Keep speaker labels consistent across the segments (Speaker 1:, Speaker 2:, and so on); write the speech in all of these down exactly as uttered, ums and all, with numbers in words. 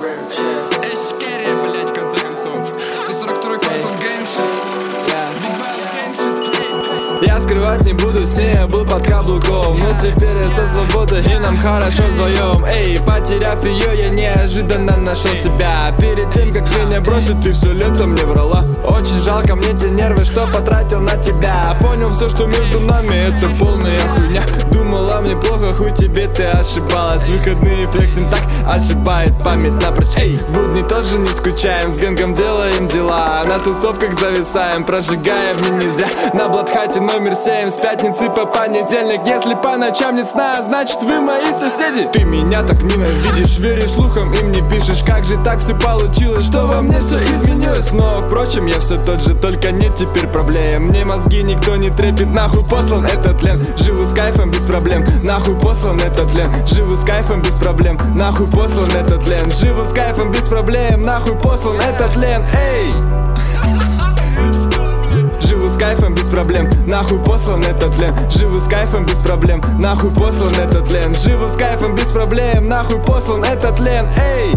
Speaker 1: Эшкерия, блять, в конце концов. сто сорок второй Phantom Game Shit. Big Wild Game Shit.
Speaker 2: Я скрывать не буду, с ней я был под каблуком. Но теперь я со свободой и нам хорошо вдвоем. Эй, потеряв ее, я неожиданно нашел себя. Перед тем, как меня бросить, ты все лето мне врала. Очень жалко мне те нервы, что потратил на тебя. Понял все, что между нами это полная хуйня. Думала мне плохо, хуй тебе, ты ошибалась. Выходные флексим так отшибает память напрочь. Эй, будни тоже не скучаем, с гэнгом делаем дела. На тусовках зависаем, прожигая в ней не зря. На Бладхате номер семь, с пятницы по понедельник. Если по ночам нет сна, значит вы мои соседи. Ты меня так ненавидишь, веришь слухам и мне пишешь. Как же так все получилось, что во мне все изменилось. Но впрочем я все тот же, только нет теперь проблем. Мне мозги никто не трепет, нахуй послан этот тлен. Живу с кайфом без проблем, нахуй послан этот тлен. Живу с кайфом без проблем, нахуй послан этот тлен. Живу с кайфом без проблем, нахуй послан этот тлен. Эй! Живу с кайфом без проблем, нахуй послан этот тлен. Живу с кайфом без проблем, нахуй послан этот тлен. Живу с кайфом без проблем, нахуй послан этот тлен. Эй!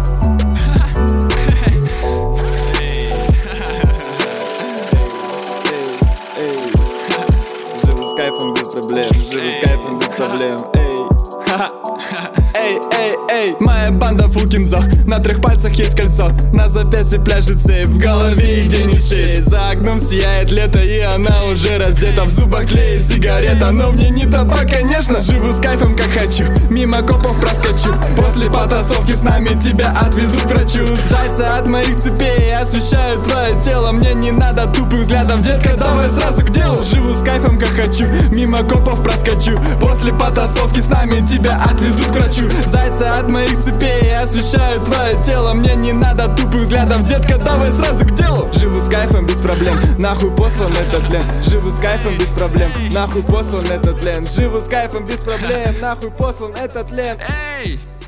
Speaker 2: Живу с кайфом без проблем, живу с кайфом без проблем. Эй! Эй, эй, эй, моя банда фулкинзо. На трех пальцах есть кольцо, на запястье пляшет цепь, в голове их день и счесть. За окном сияет лето, и она уже раздета. В зубах тлеет сигарета, но мне не табак, конечно. Живу с кайфом как хочу, мимо копов проскочу. После потасовки с нами тебя отвезут к врачу. Зайцы от моих цепей освещают твое тело. Мне не надо тупых взглядов, детка, давай сразу к делу. Живу с кайфом как хочу, мимо копов проскочу. После потасовки с нами тебя отвезут к врачу. Зайцы от моих цепей освещают твое тело. Мне не надо тупых взглядов, детка, давай сразу к делу. Живу с кайфом без проблем, нахуй послан этот тлен. Живу с кайфом без проблем, нахуй послан этот тлен. Живу с кайфом без проблем, нахуй послан этот тлен.
Speaker 1: Эй!